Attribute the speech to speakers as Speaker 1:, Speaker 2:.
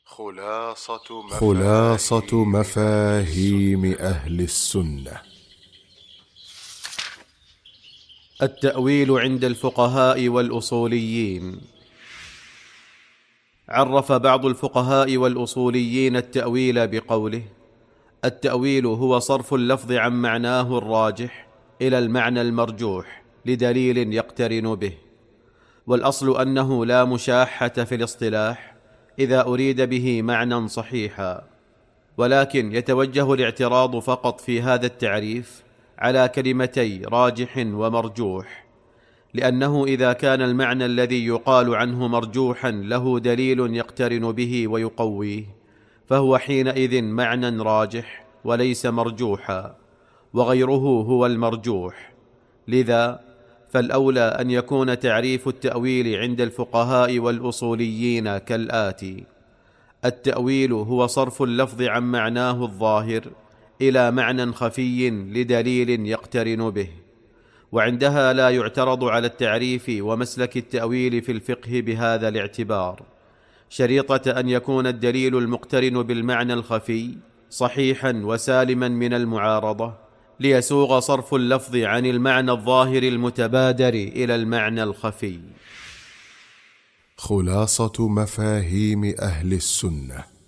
Speaker 1: خلاصة مفاهيم أهل السنة.
Speaker 2: التأويل عند الفقهاء والأصوليين. عرف بعض الفقهاء والأصوليين التأويل بقوله: التأويل هو صرف اللفظ عن معناه الراجح إلى المعنى المرجوح لدليل يقترن به. والأصل أنه لا مشاحة في الاصطلاح إذا أريد به معنى صحيحا، ولكن يتوجه الاعتراض فقط في هذا التعريف على كلمتي راجح ومرجوح، لأنه إذا كان المعنى الذي يقال عنه مرجوحا له دليل يقترن به ويقويه، فهو حينئذ معنى راجح وليس مرجوحا، وغيره هو المرجوح. لذا فالأولى أن يكون تعريف التأويل عند الفقهاء والأصوليين كالآتي: التأويل هو صرف اللفظ عن معناه الظاهر إلى معنى خفي لدليل يقترن به. وعندها لا يعترض على التعريف ومسلك التأويل في الفقه بهذا الاعتبار، شريطة أن يكون الدليل المقترن بالمعنى الخفي صحيحا وسالما من المعارضة، ليسوغ صرف اللفظ عن المعنى الظاهر المتبادر إلى المعنى الخفي.
Speaker 1: خلاصة مفاهيم أهل السنة.